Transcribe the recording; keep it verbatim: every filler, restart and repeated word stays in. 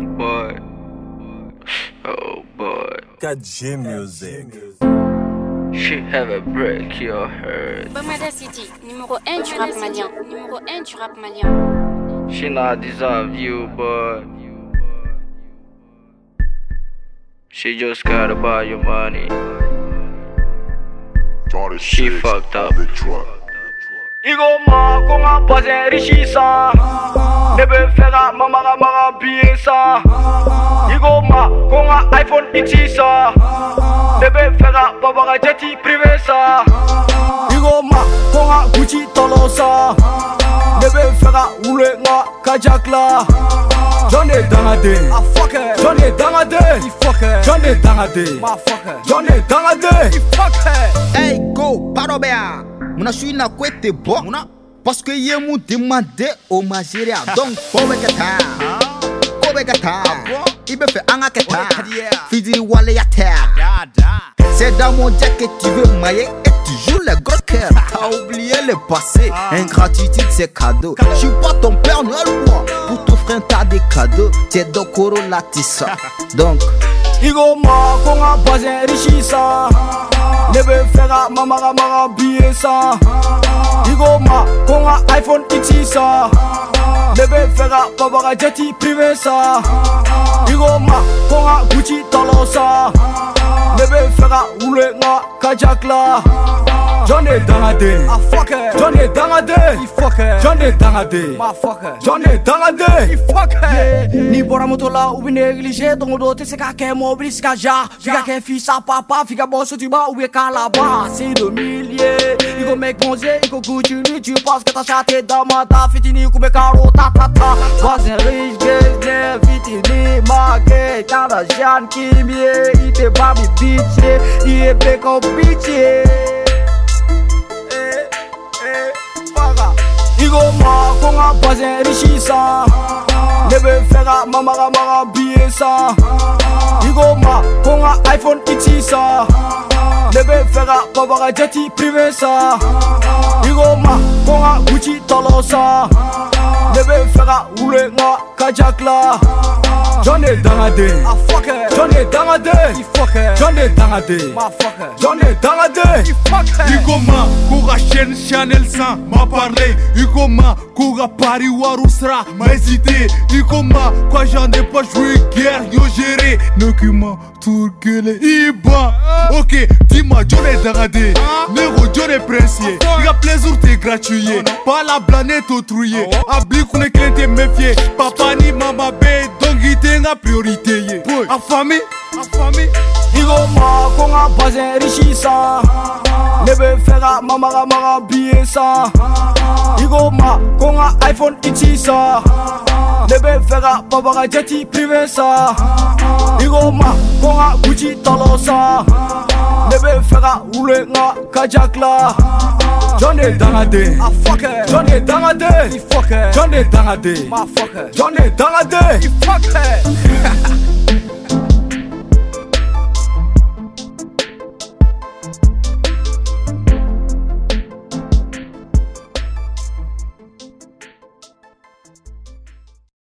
boy. Oh boy. quatre G Music. She have a break your heart. Bamada City, numéro un du rap malien. Numéro un du rap malien. She not deserve you, but she just gotta buy your money. She fucked up. Igo ma konga bazen richi sa nebe fera mamara mara bien sa. Igo ma konga iPhone X sa nebe fera babara jeti privé sa. Igo ma konga Gucci tolo sa nebe fera ule nga kajak la. J'en ai dans la dé, j'en ai dans la dé, j'en ai dans la dé, j'en ai dans la dé. Hey go, paro bea. Muna suis na kwete bo. Parce que yé mou demandé au Mageria. Donc, kobe kata, kobe kata. Ibe fe anga kata. Fidi wale ya terre. C'est dans mon dia que tu veux mailler et tu joues le gros cœur. T'as oublié le passé, ingratitude c'est cadeau. J'suis pas ton père Noël moi. Pour t'offrir t'as des cadeaux. T'es dokoro latissa. Donc, Igo ma konga bazen richi sa nebe fera mamara mara bien sa. Igo ma konga iPhone X sa nebe fera babara jeti privé sa. Igo ma konga Gucci tolo sa nebe fera ule nga kajak la. J'en ai dans la dé, j'en ai dans la dé, j'en ai dans la dé, j'en ai dans la dé. Ni bora moto la ou négligé donc do te se ka ke mobile ska ja fica ke fils à papa fica boss tu bas ou bien là-bas c'est de milliers il go make bon il go continue tu penses que t'as chaté dans ma ta fitini comme caro ta ta ta voisin riche gay fitini marqué cada Jean qui mie il te pas mi bitch il est bec au bitch. Igo ma konga bazen richi sa nebe fera mamara mara bien sa. Igo ma konga iPhone X sa nebe fera babara jeti privé sa. Igo ma konga Gucci tolo sa nebe fera ule nga kajak la. J'en ai dans la dé, j'en ai dans la dé, j'en ai dans la dé, j'en ai dans la dé. Igoma koga chaîne Chanel cent m'a parlé. Igoma koga Paris Warusra m'a hésité. Igoma quoi j'en ai pas joué guerre yo géré. Nokuma tourkele Iba. Ok dis-moi j'en ai dans la dé. Nero j'en ai princier. Iga plaisir t'es gratuit. Pas la planète autrui. Abli qu'on est cliente méfié. Papa ni maman bé donc il a priorité. A famille, a famille. Igo ma konga bazen richi sa nebe fera mamara mara bien sa. Igo ma konga iPhone X sa nebe fera babara jeti privé sa. Igo ma konga Gucci tolo sa nebe fera ule nga kajak la. J'en ai dans la dé, j'en ai dans la dé, j'en ai dans la dé, j'en ai dans la dé.